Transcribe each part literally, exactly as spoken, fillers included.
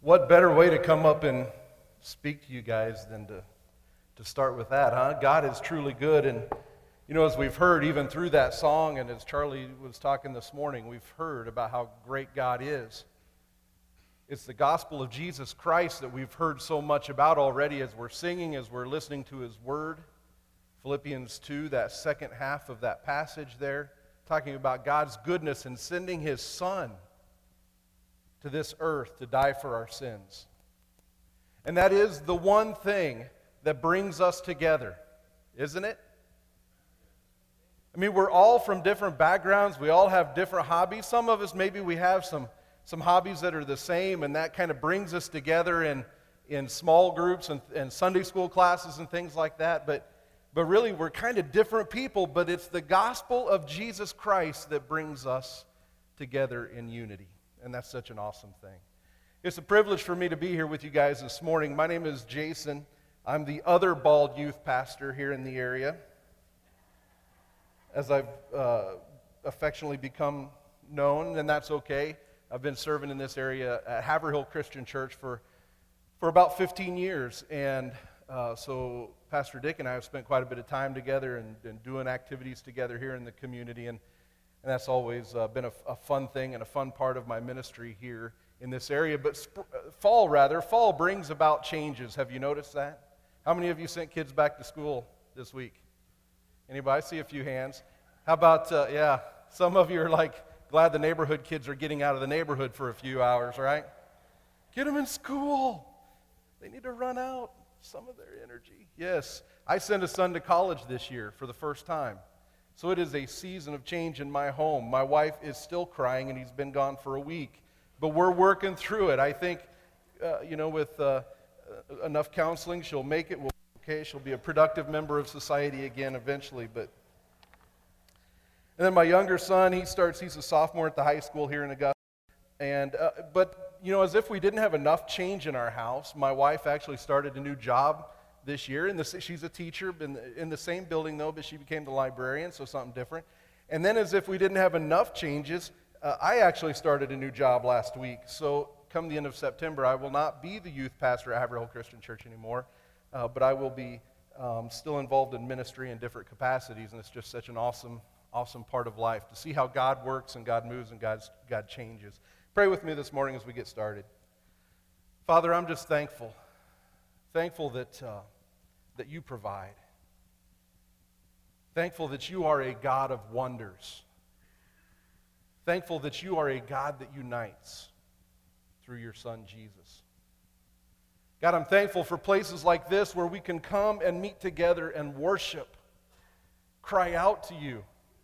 What better way to come up and speak to you guys than to, to start with that, huh? God is truly good. And, you know, as we've heard, even through that song, and as Charlie was talking this morning, we've heard about how great God is. It's the gospel of Jesus Christ that we've heard so much about already as we're singing, as we're listening to His Word. Philippians two, that second half of that passage there, talking about God's goodness in sending His Son to this earth to die for our sins. And that is the one thing that brings us together, isn't it? I mean, we're all from different backgrounds. We all have different hobbies. Some of us, maybe we have some, some hobbies that are the same, and that kind of brings us together in, in small groups and, and Sunday school classes and things like that. But, but really, we're kind of different people, but it's the gospel of Jesus Christ that brings us together in unity. And that's such an awesome thing. It's a privilege for me to be here with you guys this morning. My name is Jason. I'm the other bald youth pastor here in the area, as I've uh, affectionately become known, and that's okay. I've been serving in this area at Haverhill Christian Church for, for about fifteen years, and uh, so Pastor Dick and I have spent quite a bit of time together and, and doing activities together here in the community, and And that's always uh, been a, a fun thing and a fun part of my ministry here in this area. But sp- fall, rather, fall brings about changes. Have you noticed that? How many of you sent kids back to school this week? Anybody? I see a few hands. How about, uh, yeah, some of you are like glad the neighborhood kids are getting out of the neighborhood for a few hours, right? Get them in school. They need to run out some of their energy. Yes, I sent a son to college this year for the first time. So it is a season of change in my home. My wife is still crying, and he's been gone for a week. But we're working through it. I think, uh, you know, with uh, enough counseling, she'll make it. We'll, okay, she'll be a productive member of society again eventually. But and then my younger son, he starts. He's a sophomore at the high school here in Augusta. And uh, but you know, as if we didn't have enough change in our house, my wife actually started a new job this year. In the, she's a teacher in the, in the same building, though, but she became the librarian, so something different. And then as if we didn't have enough changes, uh, I actually started a new job last week. So come the end of September, I will not be the youth pastor at Haverhill Christian Church anymore, uh, but I will be um, still involved in ministry in different capacities, and it's just such an awesome, awesome part of life to see how God works and God moves and God's, God changes. Pray with me this morning as we get started. Father, I'm just thankful. Thankful that uh, that you provide. Thankful that you are a God of wonders. Thankful that you are a God that unites through your Son, Jesus. God, I'm thankful for places like this where we can come and meet together and worship, cry out to you,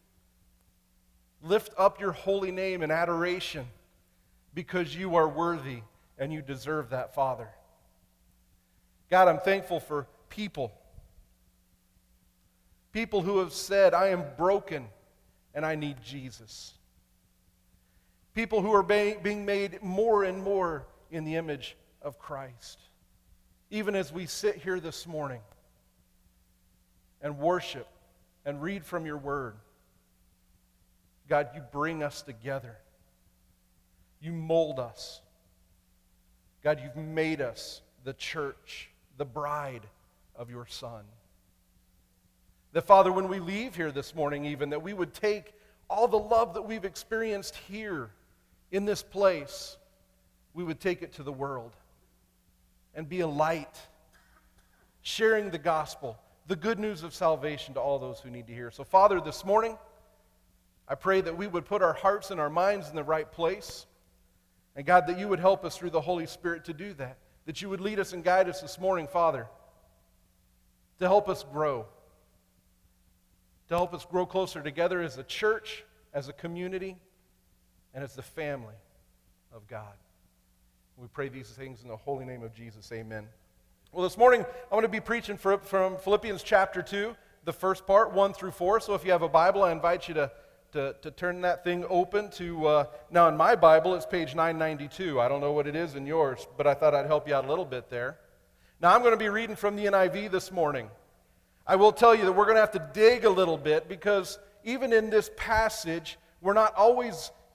lift up your holy name in adoration because you are worthy and you deserve that, Father. God, I'm thankful for people. People who have said, I am broken and I need Jesus. People who are being made more and more in the image of Christ. Even as we sit here this morning and worship and read from your word, God, you bring us together. You mold us. God, you've made us the church, the bride of your Son. That, Father, when we leave here this morning even, that we would take all the love that we've experienced here in this place, we would take it to the world and be a light, sharing the gospel, the good news of salvation to all those who need to hear. So, Father, this morning, I pray that we would put our hearts and our minds in the right place, and God, that you would help us through the Holy Spirit to do that. That you would lead us and guide us this morning, Father, to help us grow. To help us grow closer together as a church, as a community, and as the family of God. We pray these things in the holy name of Jesus. Amen. Well, this morning, I'm going to be preaching from Philippians chapter two, the first part, one through four. So if you have a Bible, I invite you to To, to turn that thing open to, uh, now in my Bible, it's page nine ninety-two. I don't know what it is in yours, but I thought I'd help you out a little bit there. Now I'm going to be reading from the N I V this morning. I will tell you that we're going to have to dig a little bit because even in this passage, we're not always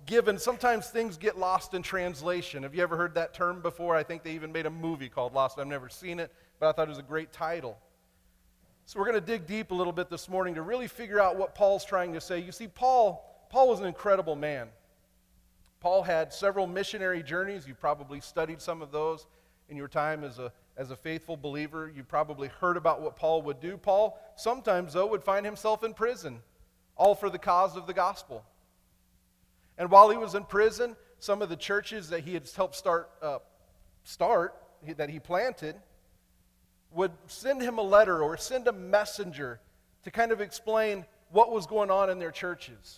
given, sometimes things get lost in translation. Have you ever heard that term before? I think they even made a movie called Lost. I've never seen it, but I thought it was a great title. So we're going to dig deep a little bit this morning to really figure out what Paul's trying to say. You see, Paul, Paul was an incredible man. Paul had several missionary journeys. You probably studied some of those in your time as a, as a faithful believer. You probably heard about what Paul would do. Paul sometimes, though, would find himself in prison, all for the cause of the gospel. And while he was in prison, some of the churches that he had helped start, uh, start that he planted, would send him a letter or send a messenger to kind of explain what was going on in their churches.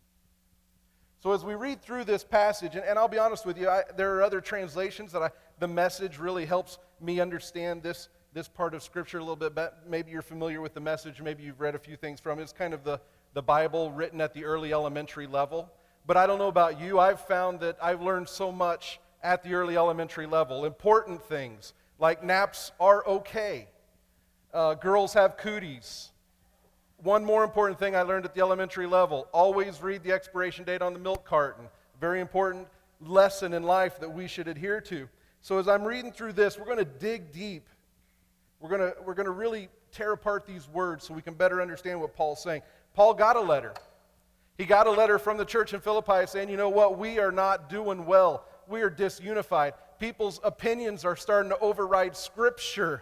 So as we read through this passage, and, and I'll be honest with you, I, there are other translations that I, the Message really helps me understand this, this part of Scripture a little bit better. Maybe you're familiar with the Message, maybe you've read a few things from it. It's kind of the, the Bible written at the early elementary level. But I don't know about you, I've found that I've learned so much at the early elementary level. Important things, like naps are okay. Uh, girls have cooties. One more important thing I learned at the elementary level, always read the expiration date on the milk carton. Very important lesson in life that we should adhere to. So as I'm reading through this, we're going to dig deep. We're going to, we're going to really tear apart these words so we can better understand what Paul's saying. Paul got a letter. He got a letter from the church in Philippi saying, you know what, we are not doing well. We are disunified. People's opinions are starting to override Scripture.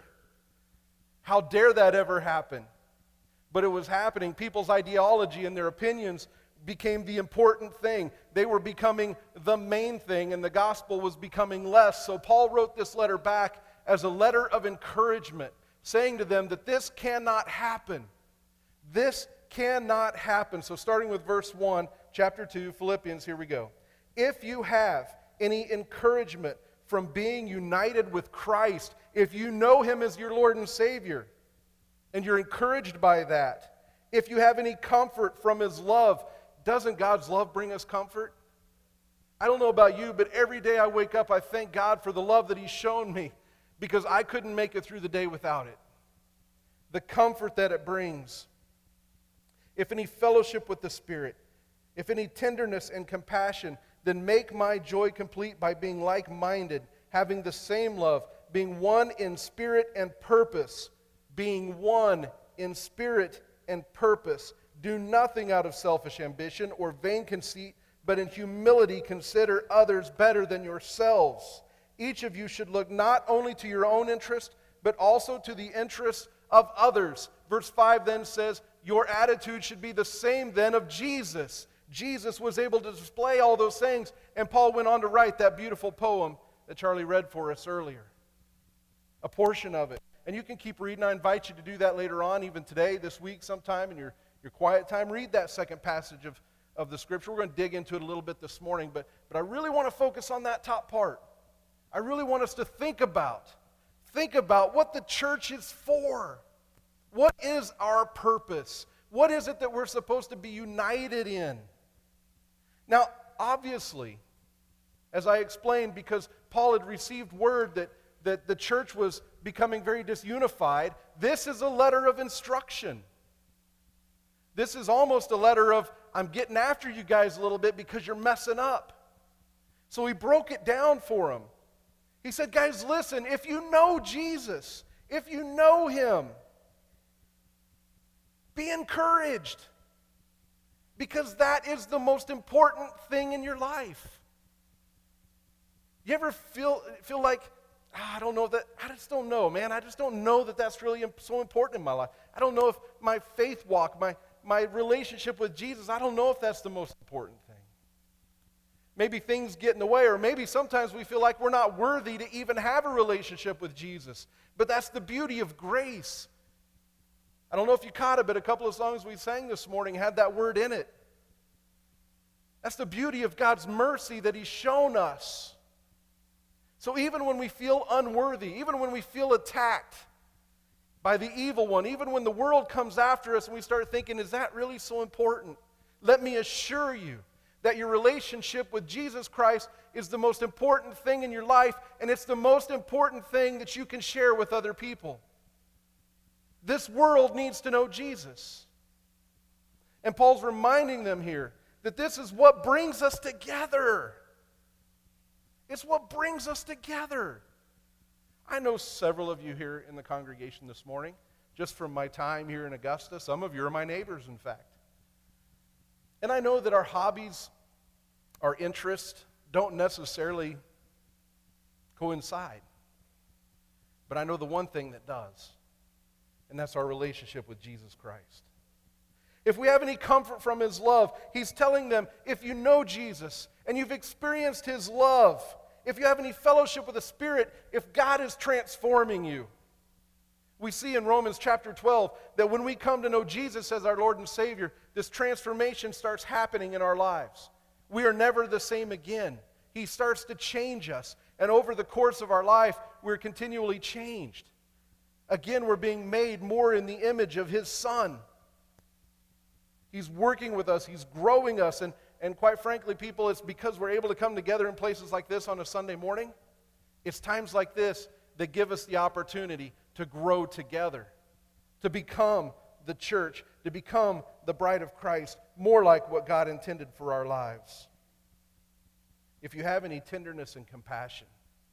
How dare that ever happen? But it was happening. People's ideology and their opinions became the important thing. They were becoming the main thing, and the gospel was becoming less. So Paul wrote this letter back as a letter of encouragement, saying to them that this cannot happen. This cannot happen. So starting with verse one, chapter two, Philippians, here we go. If you have any encouragement from being united with Christ, if you know Him as your Lord and Savior, and you're encouraged by that, if you have any comfort from His love, doesn't God's love bring us comfort? I don't know about you, but every day I wake up, I thank God for the love that He's shown me, because I couldn't make it through the day without it. The comfort that it brings. If any fellowship with the Spirit, if any tenderness and compassion, then make my joy complete by being like-minded, having the same love, being one in spirit and purpose, being one in spirit and purpose. Do nothing out of selfish ambition or vain conceit, but in humility consider others better than yourselves. Each of you should look not only to your own interest, but also to the interests of others. Verse five then says, your attitude should be the same then of Jesus. Jesus was able to display all those things, and Paul went on to write that beautiful poem that Charlie read for us earlier. A portion of it. And you can keep reading. I invite you to do that later on, even today, this week sometime in your, your quiet time. Read that second passage of, of the Scripture. We're going to dig into it a little bit this morning, but, but I really want to focus on that top part. I really want us to think about, think about what the church is for. What is our purpose? What is it that we're supposed to be united in? Now, obviously, as I explained, because Paul had received word that, that the church was becoming very disunified, this is a letter of instruction. This is almost a letter of, I'm getting after you guys a little bit because you're messing up. So he broke it down for them. He said, guys, listen, if you know Jesus, if you know Him, be encouraged, because that is the most important thing in your life. You ever feel, feel like, I don't know that, I just don't know, man. I just don't know that that's really so important in my life. I don't know if my faith walk, my, my relationship with Jesus, I don't know if that's the most important thing. Maybe things get in the way, or maybe sometimes we feel like we're not worthy to even have a relationship with Jesus. But that's the beauty of grace. I don't know if you caught it, but a couple of songs we sang this morning had that word in it. That's the beauty of God's mercy that He's shown us. So even when we feel unworthy, even when we feel attacked by the evil one, even when the world comes after us and we start thinking, is that really so important? Let me assure you that your relationship with Jesus Christ is the most important thing in your life, and it's the most important thing that you can share with other people. This world needs to know Jesus. And Paul's reminding them here That this is what brings us together. It's what brings us together. I know several of you here in the congregation this morning, just from my time here in Augusta. Some of you are my neighbors, in fact. And I know that our hobbies, our interests, don't necessarily coincide. But I know the one thing that does, and that's our relationship with Jesus Christ. If we have any comfort from His love, He's telling them, if you know Jesus and you've experienced His love, if you have any fellowship with the Spirit, if God is transforming you. We see in Romans chapter twelve that when we come to know Jesus as our Lord and Savior, this transformation starts happening in our lives. We are never the same again. He starts to change us. And over the course of our life, we're continually changed. Again, we're being made more in the image of His Son. He's working with us. He's growing us. And, and quite frankly, people, it's because we're able to come together in places like this on a Sunday morning. It's times like this that give us the opportunity to grow together, to become the church, to become the bride of Christ, more like what God intended for our lives. If you have any tenderness and compassion,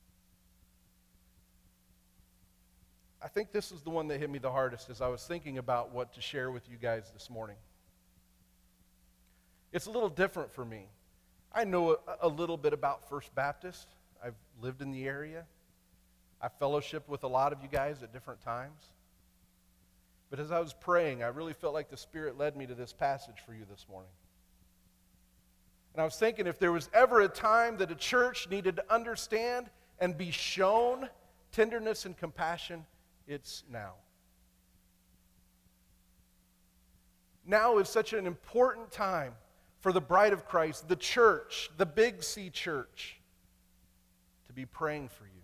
I think this is the one that hit me the hardest as I was thinking about what to share with you guys this morning. It's a little different for me. I know a, a little bit about First Baptist. I've lived in the area. I've fellowshiped with a lot of you guys at different times. But as I was praying, I really felt like the Spirit led me to this passage for you this morning. And I was thinking, if there was ever a time that a church needed to understand and be shown tenderness and compassion, it's now. Now is such an important time for the bride of Christ, the church, the Big C church, to be praying for you,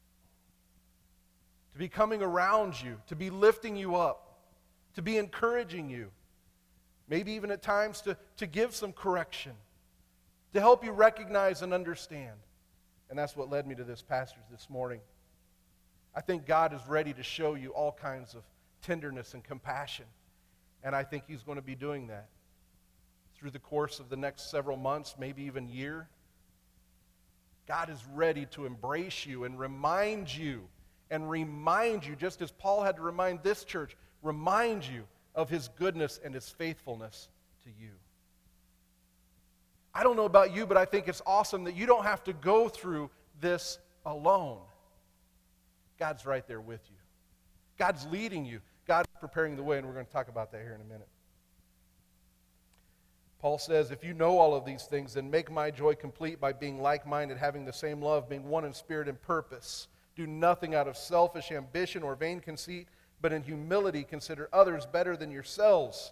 to be coming around you, to be lifting you up, to be encouraging you, maybe even at times to, to give some correction, to help you recognize and understand. And that's what led me to this passage this morning. I think God is ready to show you all kinds of tenderness and compassion. And I think He's going to be doing that through the course of the next several months, maybe even year. God is ready to embrace you and remind you and remind you, just as Paul had to remind this church, remind you of His goodness and His faithfulness to you. I don't know about you, but I think it's awesome that you don't have to go through this alone. God's right there with you. God's leading you. God's preparing the way, and we're going to talk about that here in a minute. Paul says, if you know all of these things, then make my joy complete by being like-minded, having the same love, being one in spirit and purpose. Do nothing out of selfish ambition or vain conceit, but in humility consider others better than yourselves.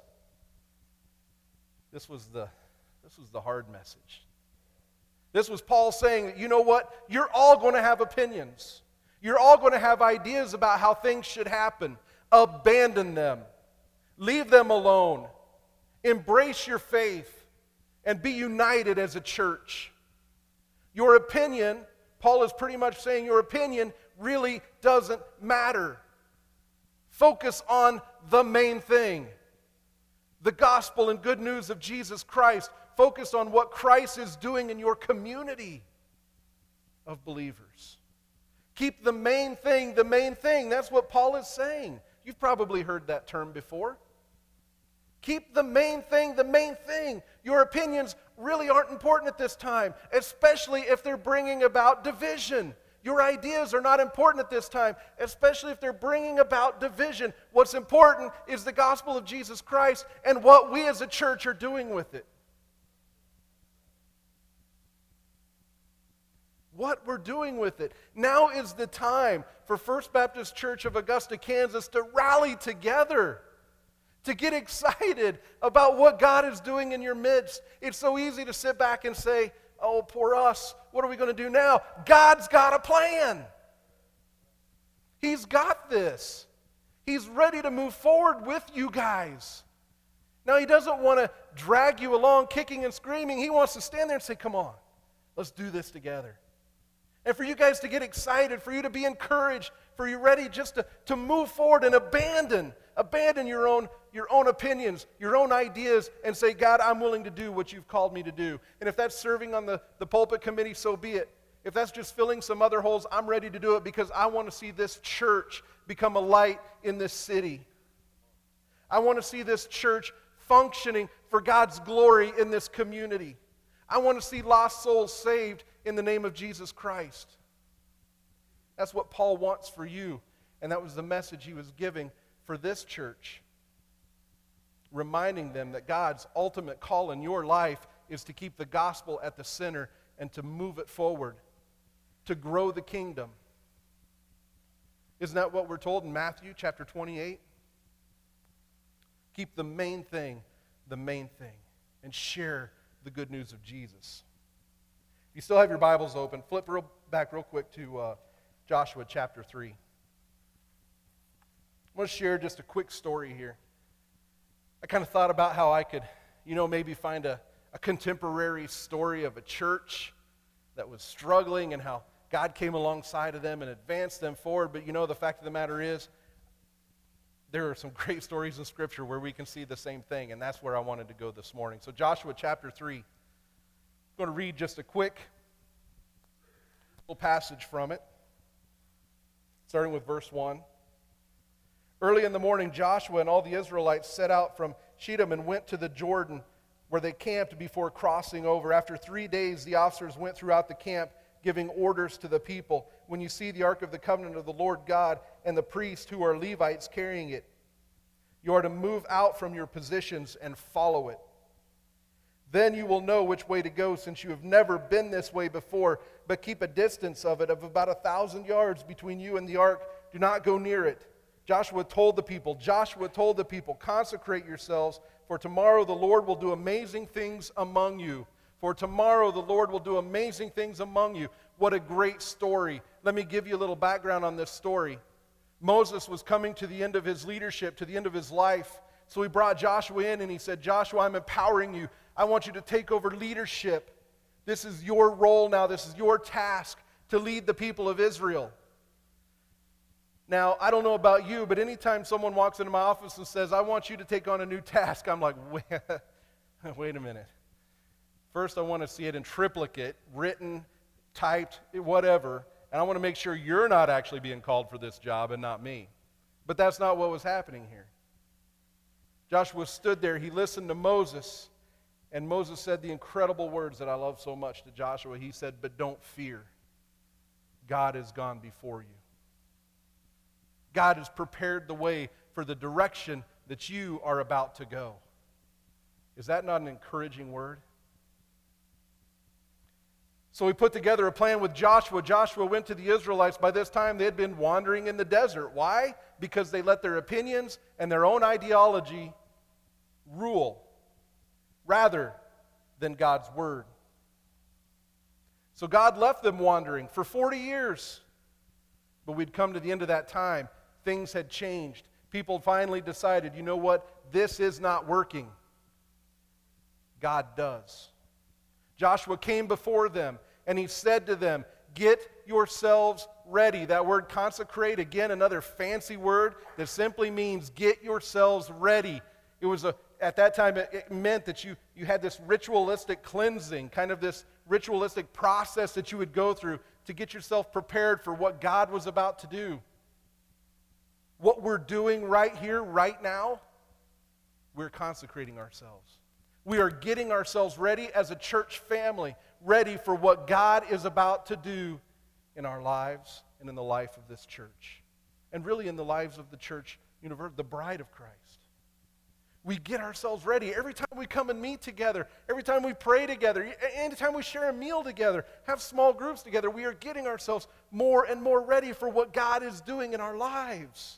This was the, this was the hard message. This was Paul saying that, you know what? You're all going to have opinions. You're all going to have ideas about how things should happen. Abandon them. Leave them alone. Embrace your faith and be united as a church. Your opinion, Paul is pretty much saying your opinion really doesn't matter. Focus on the main thing. The gospel and good news of Jesus Christ. Focus on what Christ is doing in your community of believers. Keep the main thing the main thing. That's what Paul is saying. You've probably heard that term before. Keep the main thing the main thing. Your opinions really aren't important at this time, especially if they're bringing about division. Your ideas are not important at this time, especially if they're bringing about division. What's important is the gospel of Jesus Christ and what we as a church are doing with it. What we're doing with it. Now is the time for First Baptist Church of Augusta, Kansas to rally together, to get excited about what God is doing in your midst. It's so easy to sit back and say, oh, poor us, what are we going to do now? God's got a plan. He's got this. He's ready to move forward with you guys. Now, He doesn't want to drag you along kicking and screaming. He wants to stand there and say, come on, let's do this together. And for you guys to get excited, for you to be encouraged, for you ready just to, to move forward and abandon Abandon your own, your own opinions, your own ideas, and say, God, I'm willing to do what you've called me to do. And if that's serving on the, the pulpit committee, so be it. If that's just filling some other holes, I'm ready to do it because I want to see this church become a light in this city. I want to see this church functioning for God's glory in this community. I want to see lost souls saved in the name of Jesus Christ. That's what Paul wants for you, and that was the message he was giving for this church, reminding them that God's ultimate call in your life is to keep the gospel at the center and to move it forward, to grow the kingdom. Isn't that what we're told in Matthew chapter twenty-eight? Keep the main thing the main thing and share the good news of Jesus. If you still have your Bibles open, flip real, back real quick to uh, Joshua chapter three. I want to share just a quick story here. I kind of thought about how I could, you know, maybe find a, a contemporary story of a church that was struggling and how God came alongside of them and advanced them forward. But you know, the fact of the matter is, there are some great stories in Scripture where we can see the same thing, and that's where I wanted to go this morning. So Joshua chapter three, I'm going to read just a quick little passage from it, starting with verse one. Early in the morning, Joshua and all the Israelites set out from Shittim and went to the Jordan, where they camped before crossing over. After three days, the officers went throughout the camp, giving orders to the people. When you see the ark of the covenant of the Lord God and the priests who are Levites carrying it, you are to move out from your positions and follow it. Then you will know which way to go, since you have never been this way before, but keep a distance of it of about a thousand yards between you and the ark. Do not go near it. Joshua told the people, Joshua told the people, consecrate yourselves, for tomorrow the Lord will do amazing things among you. For tomorrow the Lord will do amazing things among you. What a great story. Let me give you a little background on this story. Moses was coming to the end of his leadership, to the end of his life. So he brought Joshua in and he said, Joshua, I'm empowering you. I want you to take over leadership. This is your role now. This is your task to lead the people of Israel. Now, I don't know about you, but anytime someone walks into my office and says, I want you to take on a new task, I'm like, wait, wait a minute. First, I want to see it in triplicate, written, typed, whatever, and I want to make sure you're not actually being called for this job and not me. But that's not what was happening here. Joshua stood there, he listened to Moses, and Moses said the incredible words that I love so much to Joshua. He said, but don't fear. God has gone before you. God has prepared the way for the direction that you are about to go. Is that not an encouraging word? So he put together a plan with Joshua. Joshua went to the Israelites. By this time, they had been wandering in the desert. Why? Because they let their opinions and their own ideology rule rather than God's word. So God left them wandering for forty years. But we'd come to the end of that time. Things had changed. People finally decided, you know what? This is not working. God does. Joshua came before them, and he said to them, get yourselves ready. That word consecrate, again, another fancy word that simply means get yourselves ready. It was a, at that time, it, it meant that you, you had this ritualistic cleansing, kind of this ritualistic process that you would go through to get yourself prepared for what God was about to do. What we're doing right here, right now, we're consecrating ourselves. We are getting ourselves ready as a church family, ready for what God is about to do in our lives and in the life of this church. And really in the lives of the church, the bride of Christ. We get ourselves ready. Every time we come and meet together, every time we pray together, anytime we share a meal together, have small groups together, we are getting ourselves more and more ready for what God is doing in our lives.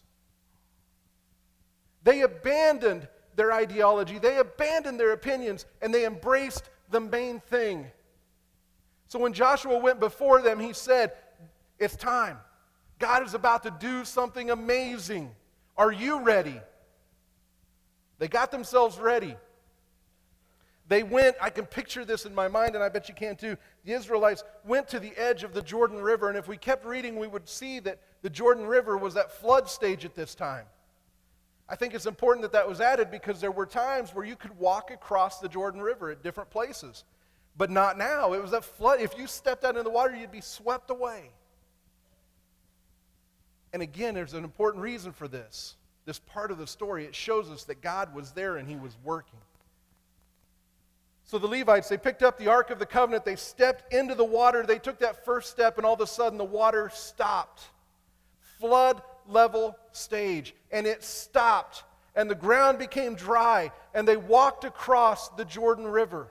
They abandoned their ideology, they abandoned their opinions, and they embraced the main thing. So when Joshua went before them, he said, it's time. God is about to do something amazing. Are you ready? They got themselves ready. They went, I can picture this in my mind, and I bet you can too. The Israelites went to the edge of the Jordan River, and if we kept reading, we would see that the Jordan River was at flood stage at this time. I think it's important that that was added because there were times where you could walk across the Jordan River at different places. But not now. It was a flood. If you stepped out in the water, you'd be swept away. And again, there's an important reason for this. This part of the story, it shows us that God was there and he was working. So the Levites, they picked up the Ark of the Covenant, they stepped into the water, they took that first step, and all of a sudden the water stopped. Flood level stage. And it stopped. And the ground became dry. And they walked across the Jordan River.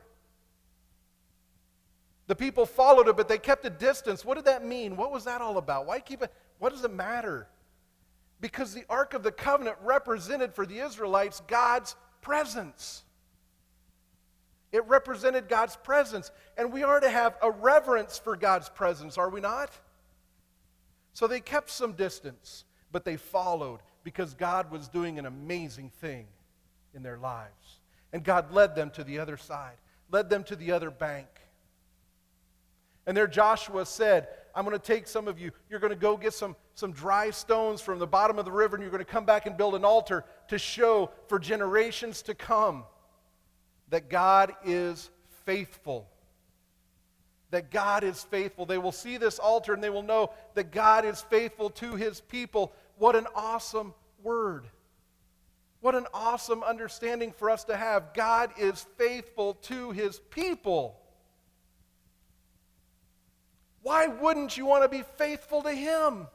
The people followed it, but they kept a distance. What did that mean? What was that all about? Why keep it? What does it matter? Because the Ark of the Covenant represented for the Israelites God's presence. It represented God's presence. And we are to have a reverence for God's presence, are we not? So they kept some distance, but they followed because God was doing an amazing thing in their lives. And God led them to the other side, led them to the other bank. And there Joshua said, I'm going to take some of you, you're going to go get some, some dry stones from the bottom of the river, and you're going to come back and build an altar to show for generations to come that God is faithful. That God is faithful. They will see this altar and they will know that God is faithful to his people. What an awesome word. What an awesome understanding for us to have. God is faithful to his people. Why wouldn't you want to be faithful to him?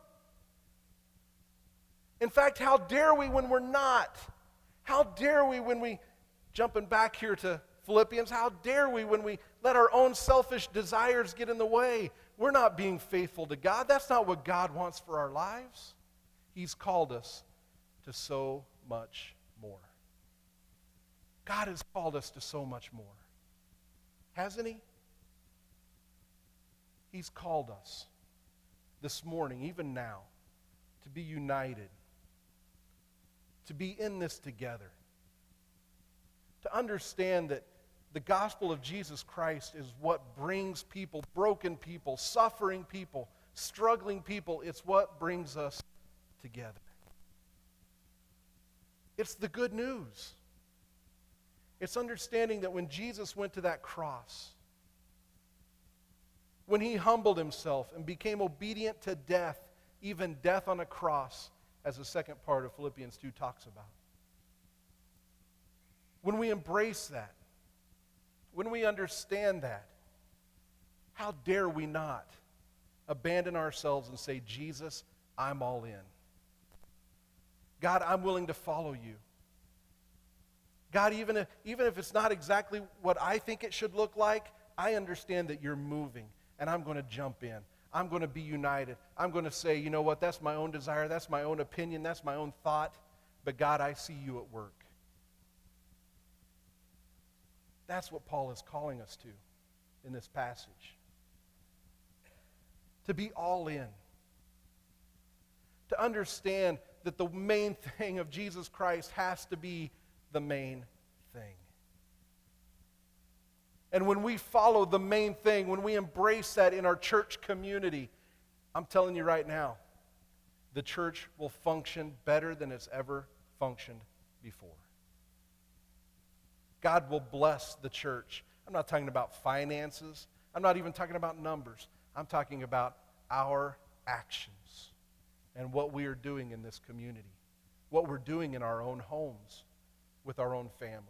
In fact, how dare we when we're not? How dare we when we, jumping back here to Philippians, how dare we when we let our own selfish desires get in the way? We're not being faithful to God. That's not what God wants for our lives. He's called us to so much more. God has called us to so much more. Hasn't he? He's called us this morning, even now, to be united, to be in this together, to understand that the gospel of Jesus Christ is what brings people, broken people, suffering people, struggling people. It's what brings us together. It's the good news. It's understanding that when Jesus went to that cross, when he humbled himself and became obedient to death, even death on a cross, as the second part of Philippians two talks about. When we embrace that, when we understand that, how dare we not abandon ourselves and say, Jesus, I'm all in. God, I'm willing to follow you. God, even if, even if it's not exactly what I think it should look like, I understand that you're moving, and I'm going to jump in. I'm going to be united. I'm going to say, you know what, that's my own desire, that's my own opinion, that's my own thought, but God, I see you at work. That's what Paul is calling us to in this passage. To be all in. To understand that the main thing of Jesus Christ has to be the main thing. And when we follow the main thing, when we embrace that in our church community, I'm telling you right now, the church will function better than it's ever functioned before. God will bless the church. I'm not talking about finances. I'm not even talking about numbers. I'm talking about our actions and what we are doing in this community, what we're doing in our own homes, with our own families.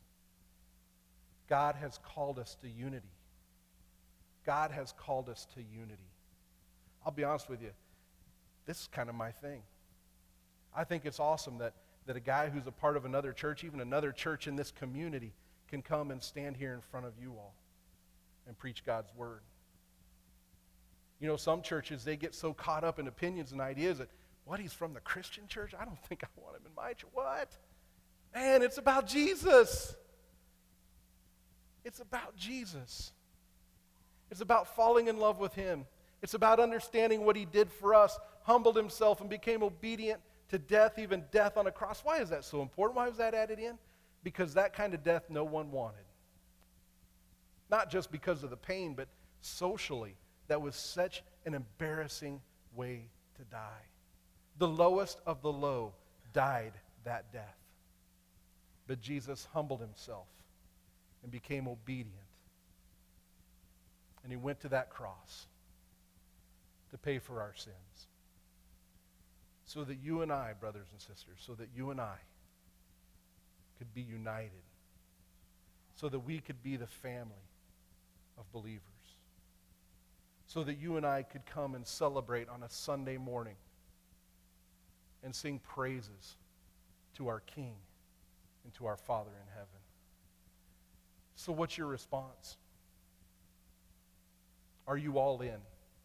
God has called us to unity. God has called us to unity. I'll be honest with you, this is kind of my thing. I think it's awesome that, that a guy who's a part of another church, even another church in this community, can come and stand here in front of you all and preach God's word. You know, some churches, they get so caught up in opinions and ideas that, what, he's from the Christian church? I don't think I want him in my church. What? Man, it's about Jesus. It's about Jesus. It's about falling in love with him. It's about understanding what he did for us, humbled himself and became obedient to death, even death on a cross. Why is that so important? Why was that added in? Because that kind of death no one wanted. Not just because of the pain, but socially, that was such an embarrassing way to die. The lowest of the low died that death. But Jesus humbled himself and became obedient. And he went to that cross to pay for our sins. So that you and I, brothers and sisters, so that you and I could be united. So that we could be the family of believers. So that you and I could come and celebrate on a Sunday morning and sing praises to our King and to our Father in heaven. So what's your response? Are you all in?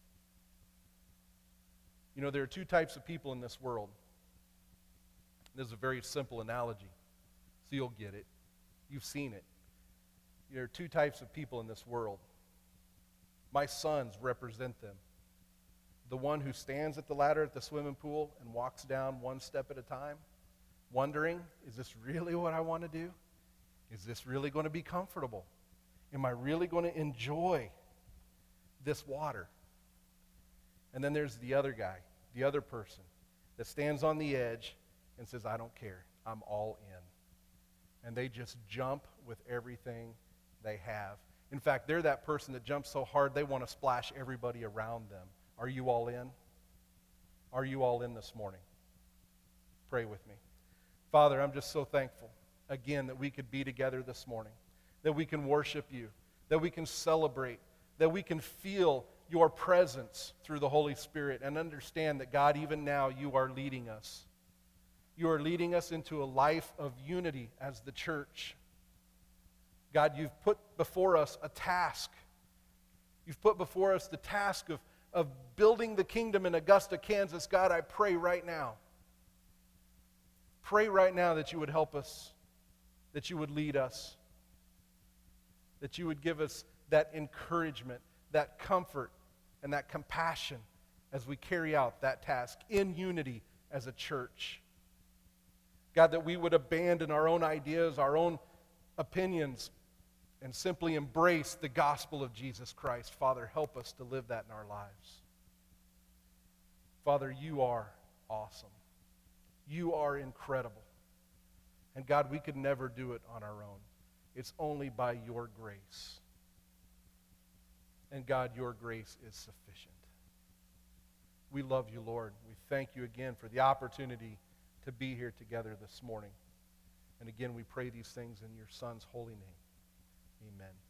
You know, there are two types of people in this world. This is a very simple analogy, so you'll get it. You've seen it. There are two types of people in this world. My sons represent them. The one who stands at the ladder at the swimming pool and walks down one step at a time, wondering, is this really what I want to do? Is this really going to be comfortable? Am I really going to enjoy this water? And then there's the other guy, the other person that stands on the edge and says, I don't care. I'm all in. And they just jump with everything they have. In fact, they're that person that jumps so hard they want to splash everybody around them. Are you all in? Are you all in this morning? Pray with me. Father, I'm just so thankful, again, that we could be together this morning, that we can worship you, that we can celebrate, that we can feel your presence through the Holy Spirit and understand that, God, even now you are leading us. You are leading us into a life of unity as the church. God, you've put before us a task. You've put before us the task of, of building the kingdom in Augusta, Kansas. God, I pray right now. Pray right now that you would help us, that you would lead us, that you would give us that encouragement, that comfort, and that compassion as we carry out that task in unity as a church. God, that we would abandon our own ideas, our own opinions, and simply embrace the gospel of Jesus Christ. Father, help us to live that in our lives. Father, you are awesome. You are incredible. And God, we could never do it on our own. It's only by your grace. And God, your grace is sufficient. We love you, Lord. We thank you again for the opportunity to be here together this morning. And again, we pray these things in your Son's holy name. Amen.